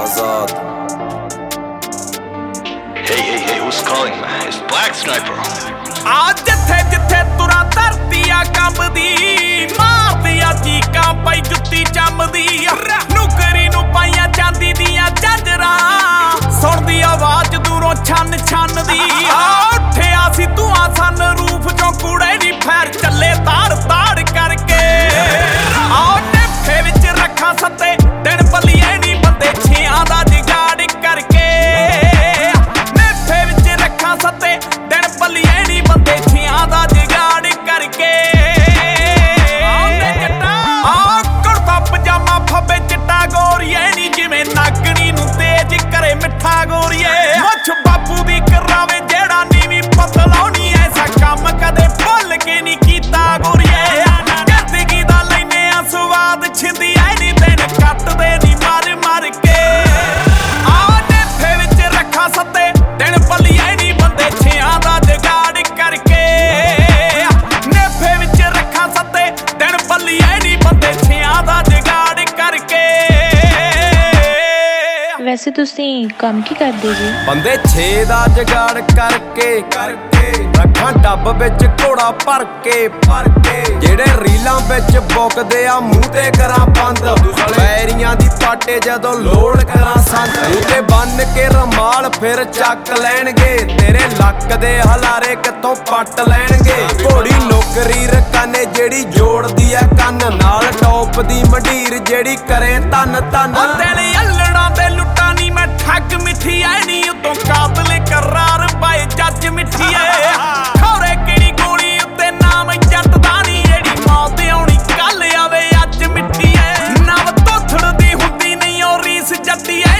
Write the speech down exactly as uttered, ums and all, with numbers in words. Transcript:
Azad. Hey, hey, hey, who's calling? It's Black Sniper. ਆ ਜਿੱਥੇ ਜਿੱਥੇ ਤੁਰਾਂ ਧਰਤੀ ਆ ਕੰਬਦੀ, ਮਾਰਦੀ ਆ ਚੀਕਾਂ ਪਈ ਜੁੱਤੀ ਚੰਮਦੀ, ਨੁਕਰੀ ਨੂੰ ਪਾਈਆਂ ਚਾਂਦੀ ਦੀਆਂ ਝਾਂਜਰਾਂ, ਸੁਣਦੀ ਆਵਾਜ਼ ਦੂਰੋਂ ਛੰਨ ਛੰਨ ਦੀ। ਉੱਠਿਆ ਸੀ ਧੂਆਂ ਸਨ ਰੂਫ ਚੋਂ ਕੂੜੇ ਨੀ ਫੈਰ ਚੱਲੇ ਤਾੜ ਤਾੜ ਕਰਕੇ। ਆਹ ਨੇਫੇ ਵਿੱਚ ਰੱਖਾਂ ਸੱਤੇ ਦਿਨ ਪਲੀਏ ਨੀ ਬੰਦੇ ਛਿਆਂ ਦਾ ਜਗਾੜ ਕਰਕੇ। ਨੇਫੇ ਵਿੱਚ ਰੱਖਾਂ ਸੱਤੇ ਦਿਨ ਪਲੀਏ ਨੀ ਬੰਦੇ ਛਿਆਂ ਦਾ ਜਗਾੜ ਕਰਕੇ। ਆਹ ਕੁੜਤਾ ਪਜਾਮਾ ਫੱਬੇ ਚਿੱਟਾ ਗੋਰੀਏ ਨੀ ਜਿਵੇਂ ਨਾਗਣੀ ਨੂੰ ਤੇਜ ਕਰੇ ਮਿੱਠਾ ਗੋਰੀਏ। ਮੁੱਛ ਬਾਪੂ ਦੀ ਕਰਾਵੇ ਜਿਹੜਾ ਨੀਵੀਂ ਪਤਲਾਉਣੀ, ਐਸਾ ਕੰਮ ਕਦੇ ਭੁੱਲ ਕੇ ਨੀ ਕੀਤਾ ਗੋਰੀਏ। ਜ਼ਿੰਦਗੀ ਦਾ ਲੈਨੇ ਆ ਸਵਾਦ ਛਿੰਦੀ ਐ ਨੀ ਦਿਨ ਕੱਟਦੇ ਨੀ ਮਰ ਮਰ ਕੇ। ਆਹ ਨੇਫੇ ਵਿੱਚ ਰੱਖਾਂ ਸੱਤੇ ਦਿਨ ਪਲੀਏ ਨੀ ਬੰਦੇ ਛਿਆਂ ਦਾ ਜਗਾੜ ਕਰਕੇ। ਨੇਫੇ ਵਿੱਚ ਰੱਖਾਂ ਸੱਤੇ ਦਿਨ ਪਲੀਏ ਨੀ ਬੰਦੇ ਛਿਆਂ ਦਾ ਜਗਾੜ ਕਰਕੇ। ਵੈਸੇ ਤੁਸੀਂ ਕੰਮ ਕੀ ਕਰਦੇ ਜੀ? ਬੰਦੇ ਛੇ ਦਾ ਜਗਾੜ ਕਰਕੇ ਕਰਕੇ ਰੱਖਾਂ ਡੱਬ ਵਿੱਚ ਘੋੜਾ ਭਰ ਕੇ ਭਰ ਕੇ। ਜਿਹੜੇ ਰੀਲਾਂ ਵਿੱਚ ਬੁੱਕਦੇ ਆ ਮੂੰਹ ਤੇ ਕਰਾਂ ਬੰਦ, ਪੈਰੀਆਂ ਦੀ ਪਾਟੇ ਜਦੋਂ ਲੋਡ ਕਰਾਂ ਸੰਦ। ਮੂੰਹ ਤੇ ਬੰਨ ਕੇ ਰਮਾਲ ਫਿਰ ਚੱਕ ਲੈਣਗੇ, ਤੇਰੇ ਲੱਕ ਦੇ ਹਲਾਰੇ ਕਿੱਥੋਂ ਪੱਟ ਲੈਣਗੇ। ਘੋੜੀ ਨੌਕਰੀ ਰਕਾਨੇ ਜਿਹੜੀ ਜੋੜਦੀ ਐ ਕੰਨ ਨਾਲ, ਟੌਪ ਦੀ ਮੰਡੀਰ ਜਿਹੜੀ ਕਰੇ ਤਨ ਤਨ। ਦਿਲ ਅਲੜਾਂ ਤੇ ਲੁੱਟਾਂ ਨੀ ਮੈਂ ਠੱਗ ਮਿੱਠੀ ਐ ਨੀ ਉਤੋਂ ਕਾਬਲ ਕਰਾਰ ਪਾਏ ਜੱਜ ਮਿੱਠੀ ਐ। ਖੌਰੇ ਕਿਹੜੀ ਗੋਲੀ ਉੱਤੇ ਨਾਮ ਜੱਟ ਦਾ ਨੀ, ਜਿਹੜੀ ਮੌਤ ਆਉਣੀ ਕੱਲ ਆਵੇ ਅੱਜ ਮਿੱਠੀ ਐ। ਨਵ ਤੋਥੜ ਦੀ ਹੁੰਦੀ ਨਹੀਂ ਉਹ ਰੀਸ ਜੱਟੀ ਐ।